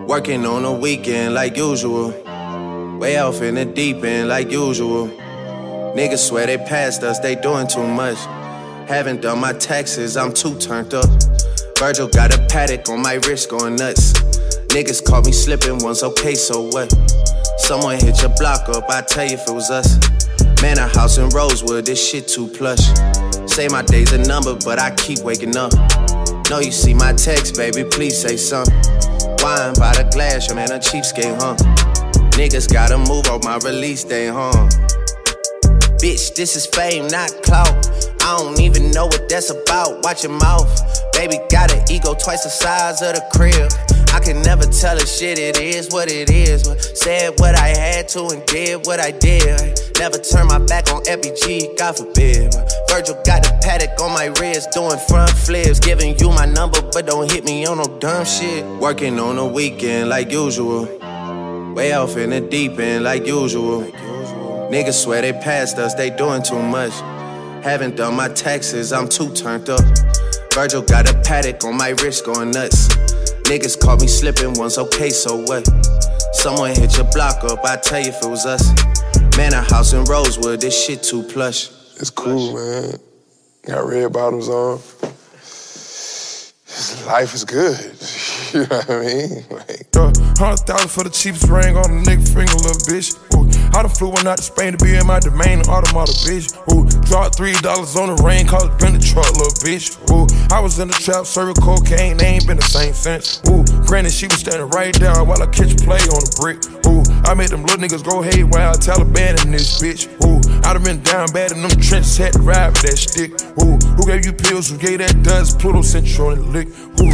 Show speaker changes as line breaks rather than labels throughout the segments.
Working on the weekend like usual. Way off in the deep end like usual. Niggas swear they passed us, they doing too much. Haven't done my taxes, I'm too turned up. Virgil got a paddock on my wrist going nuts. Niggas caught me slipping once, okay, so what? Someone hit your block up, I tell you if it was us. Man, a house in Rosewood, this shit too plush. Say my day's a number, but I keep waking up. Know you see my text, baby, please say something. Wine by the glass, your man a cheapskate, huh? Niggas gotta move on my release day, huh? Bitch, this is fame, not clout. I don't even know what that's about, watch your mouth. Baby got an ego twice the size of the crib. I can never tell a shit, it is what it is. But said what I had to and did what I did. Never turn my back on FBG, God forbid. Virgil got the paddock on my wrist, doing front flips. Giving you my number, but don't hit me on no dumb shit. Working on the weekend like usual. Way off in the deep end like usual. Niggas swear they passed us, they doing too much. Haven't done my taxes, I'm too turned up. Virgil got a paddock on my wrist going nuts. Niggas caught me slipping once, okay, so what? Someone hit your block up, I tell you if it was us. Man, a house in Rosewood, this shit too plush.
It's cool, man. Got red bottoms on. Life is good. You know what I mean? Like,
100,000 for the cheapest ring on a nigga finger, little bitch. Ooh, I done flew one out to Spain to be in my domain, automata, bitch. Ooh, dropped $3 on the rain, cause it been the truck, little bitch. Ooh, I was in the trap, serving cocaine, they ain't been the same since. Ooh, granted, she was standing right there while I catch play on the brick. Ooh, I made them little niggas go haywire, Taliban in this bitch. Ooh, I done been down bad in them trenches, had to ride with that stick. Ooh, who gave you pills, who gave that dust? Pluto sent you on the lick. Ooh.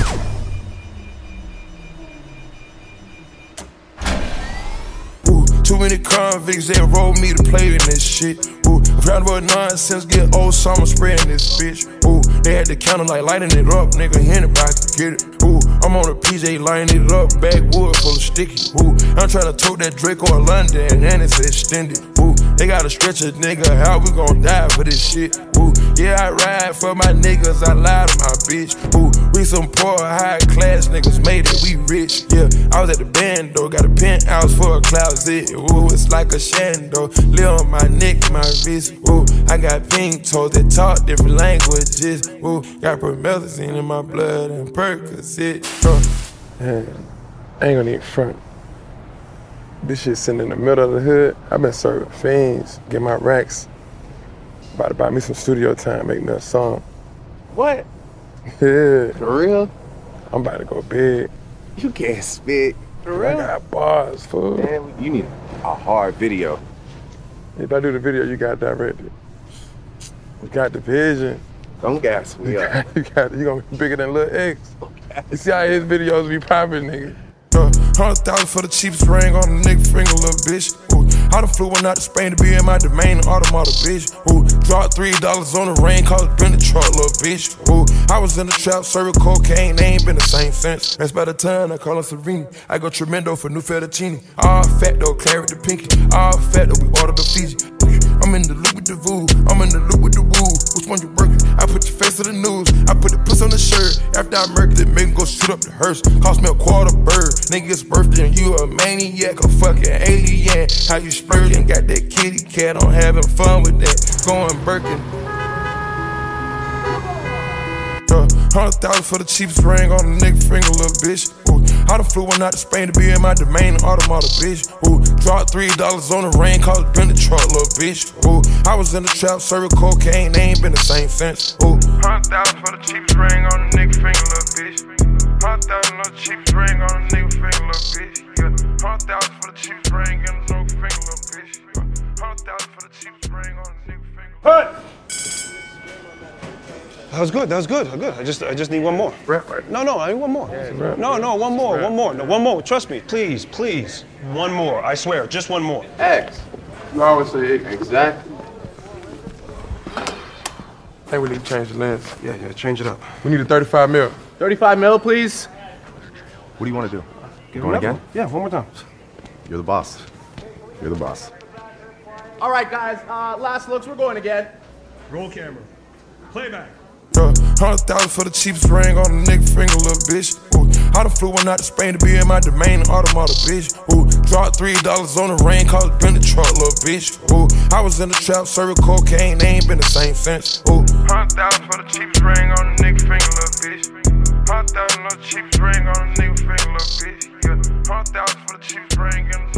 Too many convicts, they enrolled me to play in this shit. Ooh, round about nonsense, get old summer spreading this bitch. Ooh, they had the counter like lighting it up, nigga, anybody can get it. Ooh, I'm on a PJ lining it up, backwood full of sticky. Ooh, I'm trying to tote that Draco in London, and it's extended. Ooh, they gotta stretch a nigga out, we gon' die for this shit. Ooh, yeah, I ride for my niggas, I lie to my bitch. Ooh, we some poor, high class niggas, made it, we rich. Yeah, I was at the band though, got a penthouse for a closet. Ooh, it's like a shando, live on my neck, my wrist. Ooh, I got pink toes that talk different languages. Ooh, got promethazine in my blood and Percocet.
man, I ain't gonna even front. This shit sitting in the middle of the hood. I've been serving fiends, get my racks. About to buy me some studio time, make me a song.
What?
Yeah.
For real?
I'm about to go big.
You can't spit. For real?
I got bars, fool.
Man, you need a hard video.
If I do the video, you got directed. You got the vision.
Don't gas me up.
You gonna be bigger than Lil X. You see how his videos be popping, nigga.
100,000 for the cheapest ring on a nigga finger, little bitch. Ooh, I done flew one out to Spain to be in my domain, automata, bitch. Ooh, dropped $3 on the rain, cause it been the truck, little bitch. Ooh, I was in the trap, serving cocaine, they ain't been the same since. That's by the time I call her Serene. I go Tremendo for new fettuccine. All fat though, claret the pinky. All fat though, we ordered the Fiji. I'm in the loop with the voo, I'm in the loop with the woo. Which one you working? I put your face to the news. I put the puss on the shirt. After I murked it, make him go shoot up the hearse. Cost me a quarter bird. Nigga's birthday and you a maniac, a fucking alien. How you splurging? Got that kitty cat, I'm having fun with that. Going Birkin. 100,000 for the cheapest ring on a nigga finger, little bitch. Ooh, I done flew one out to Spain to be in my domain, automata, bitch. Ooh, dropped $3 on the rain, cause it been the truck, little bitch. Ooh, I was in the trap, serving cocaine, they ain't been the same since. Ooh, 100,000 for the cheapest ring on a nigga finger, little bitch. 100,000 for the cheapest ring on a nigga finger, little bitch. Yeah, 100,000 for the cheapest ring on a nigga finger, little bitch. 100,000 for the cheapest ring on a nigga finger. Hey!
That was good. I just need one more.
Rap right.
No, I need one more. No, one more. No, one more. Trust me, please. One more. I swear, just one more.
X.
You always say X.
Exactly.
I think we need to change the lens.
Yeah, change it up.
We need a 35 mil.
35 mil, please.
What do you want to do?
Give
Going
another
again?
one. Yeah, one more time.
You're the boss. You're the boss.
All right, guys. Last looks. We're going again.
Roll camera. Playback. 100,000 for the cheapest ring on a nigga finger, little bitch. Ooh, I done flew one out to Spain to be in my domain, an automata, bitch. Ooh, dropped $3 on the rain, cause it been the truck, little bitch. Ooh, I was in the trap, serving cocaine, they ain't been the same since. Ooh, 100,000 for the cheapest ring on a nigga finger, little bitch. 100,000 for the cheapest ring on a nigga finger, little bitch. Yeah, 100,000 for the cheapest ring on a